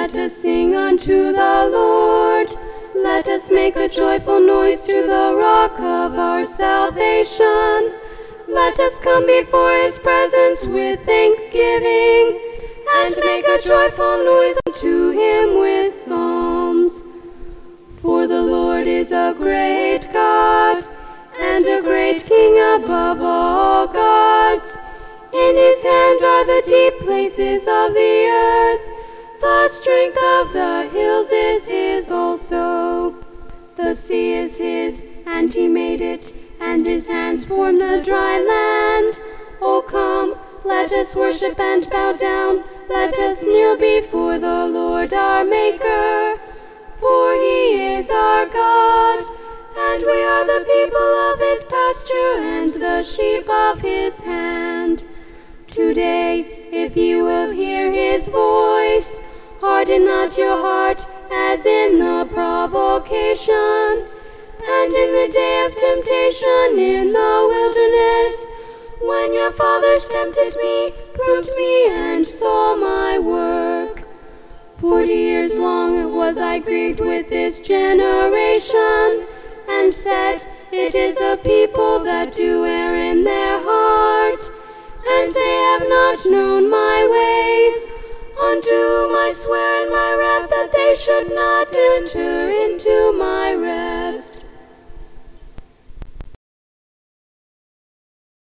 Let us sing unto the Lord. Let us make a joyful noise to the rock of our salvation. Let us come before his presence with thanksgiving, and make a joyful noise unto him with psalms. For the Lord is a great God, and a great King above all gods. In his hand are the deep places of the earth. The strength of the hills is his also. The sea is his, and he made it, and his hands formed the dry land. O come, let us worship and bow down. Let us kneel before the Lord our Maker. For he is our God, and we are the people of his pasture and the sheep of his hand. Today, if you will hear his voice, harden not your heart as in the provocation, and in the day of temptation in the wilderness, when your fathers tempted me, proved me, and saw my work. 40 years long was I grieved with this generation, and said, it is a people that do err in their heart, and they have not known my ways. Unto whom I swear in my wrath that they should not enter into my rest.